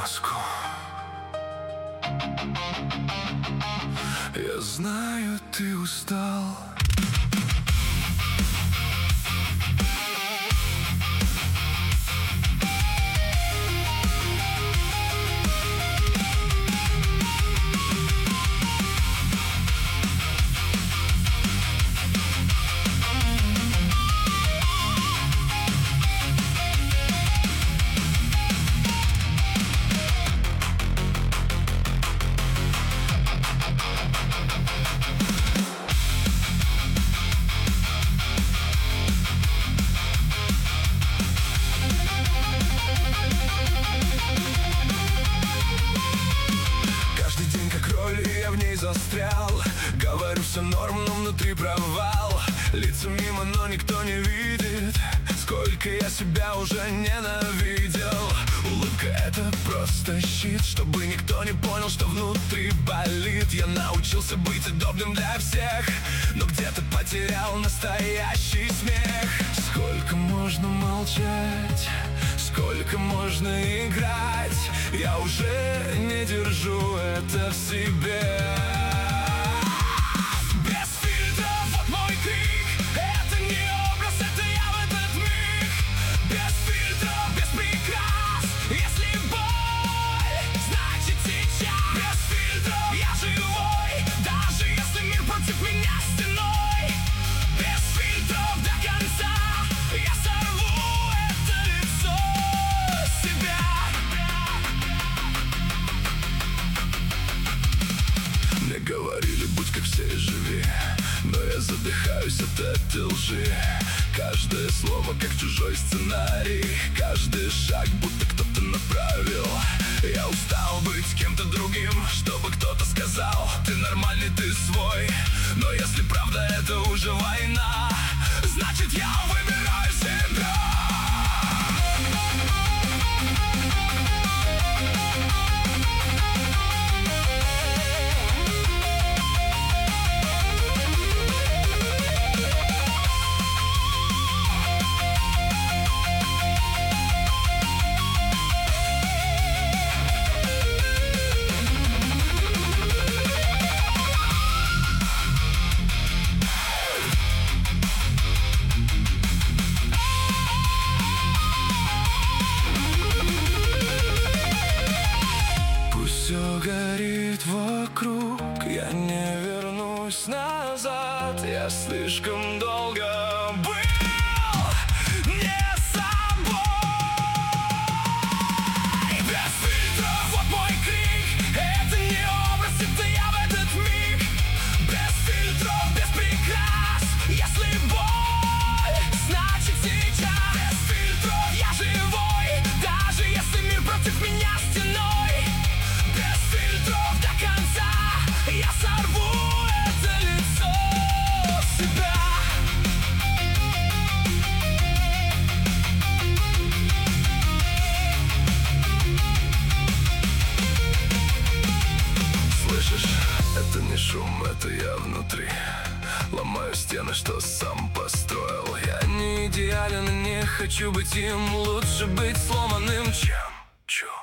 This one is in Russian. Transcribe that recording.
маску. Я знаю, ты устал. Застрял, говорю, все норм, но внутри провал. Лица мимо, но никто не видит, сколько я себя уже ненавидел. Улыбка — это просто щит, чтобы никто не понял, что внутри болит. Я научился быть удобным для всех, но где-то потерял настоящий смех. Сколько можно молчать, сколько можно играть, я уже не держу это в себе. Говорили, будь как все и живи, но я задыхаюсь от этой лжи. Каждое слово как чужой сценарий, каждый шаг будто кто-то направил. Я устал быть кем-то другим, чтобы кто-то сказал: ты нормальный, ты свой. Но если правда это уже война, значит я выбираю себя. Все горит вокруг, я не вернусь назад. Я слишком долго был не собой. Без фильтров, вот мой крик, это не образ, это я в этот миг. Без фильтров, без прикрас, если боль, значит сейчас. Без фильтров я живой, даже если мир против меня стеной. Я сорву это лицо себя. Слышишь, это не шум, это я внутри. Ломаю стены, что сам построил. Я не идеален и не хочу быть им. Лучше быть сломанным, чем